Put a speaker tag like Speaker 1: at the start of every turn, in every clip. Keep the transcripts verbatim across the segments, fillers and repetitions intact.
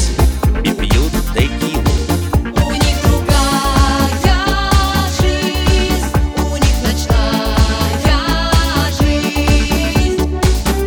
Speaker 1: матросы и пьют текилу.
Speaker 2: У них другая жизнь, у них ночная жизнь.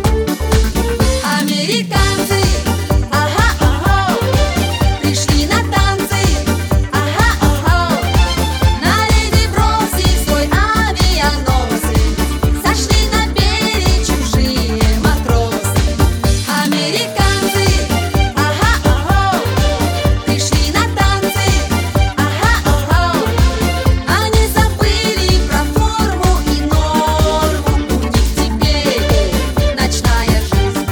Speaker 2: Американцы, ага-ага, пришли на танцы, ага-ага. Налили бросив свой авианосец, сошли на берег чужие матросы. Американцы, ага-ага, пришли на танцы, ага-ага. Они забыли про форму и норму, у них теперь ночная жизнь.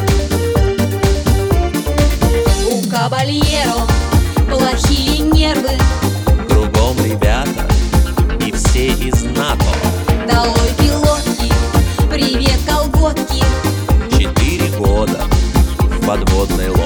Speaker 2: У кабальеро плохие нервы,
Speaker 1: Кругом ребята и все из НАТО.
Speaker 2: долой пилотки, привет колготки.
Speaker 1: Четыре года в подводной